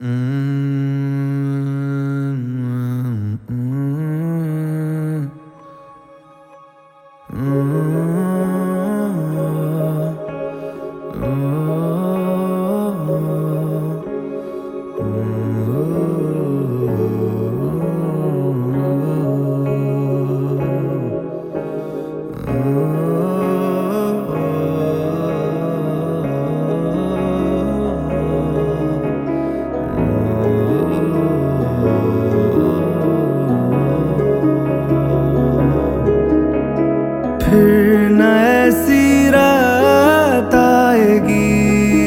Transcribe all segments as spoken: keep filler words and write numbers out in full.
फिर न ऐसी रात आएगी,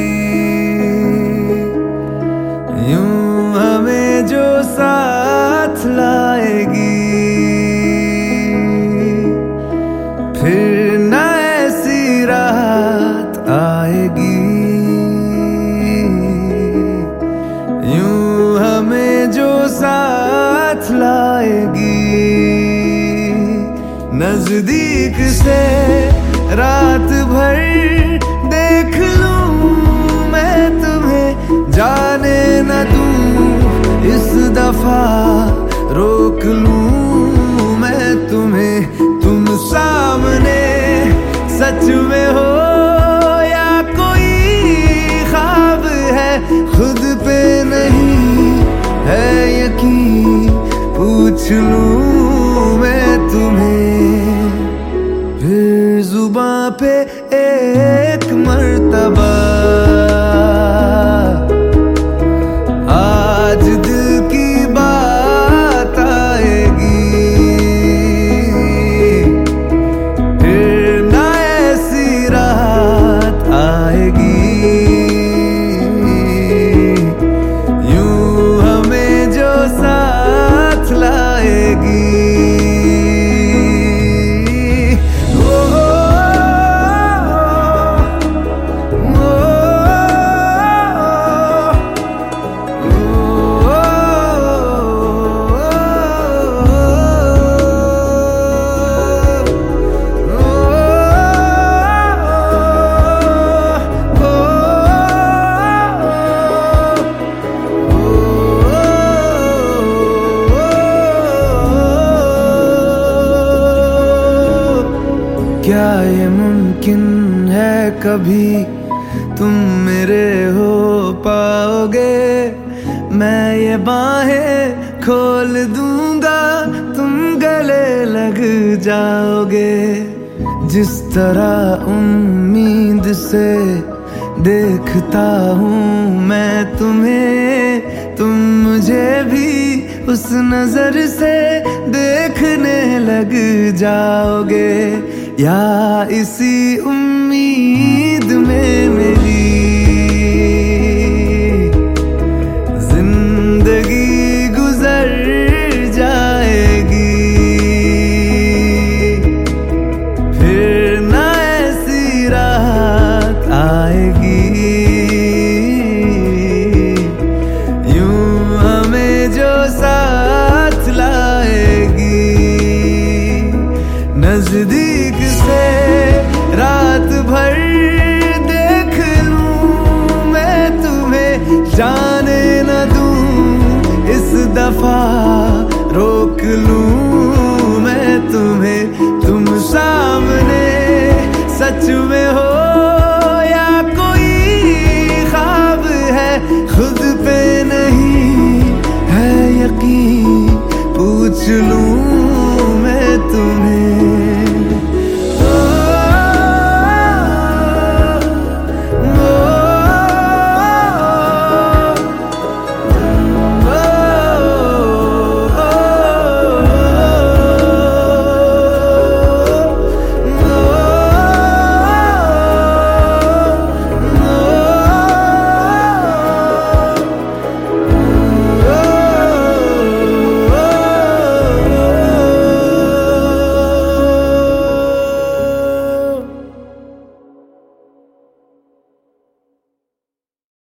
यूं हमें जो साथ लाएगी। फिर न ऐसी रात आएगी, यूं हमें जो साथ लाएगी। नजदीक से रात भर देख लूं मैं तुम्हें, जाने न दूं इस दफा रोक लूं मैं तुम्हें। तुम सामने सच में हो या कोई ख्वाब है, खुद पे नहीं है यकीन, पूछ लूं मैं तुम्हें। फिर जुबां पे एक मर्तबा आज दिल की बात आएगी। फिर ना ऐसी रात आएगी, यूं हमें जो साथ लाएगी। क्या ये मुमकिन है कभी तुम मेरे हो पाओगे? मैं ये बाहें खोल दूंगा, तुम गले लग जाओगे। जिस तरह उम्मीद से देखता हूँ मैं तुम्हें, तुम मुझे भी उस नजर से देखने लग जाओगे। या इसी उम्मीद में मेरी जिंदगी गुजर जाएगी। फिर ना ऐसी रात आएगी, यूं हमें जो साथ लाएगी। नजदीक से रात भर देख लूं मैं तुम्हें, जाने न दूं इस दफा रोक लूं मैं तुम्हें। तुम सामने सच में हो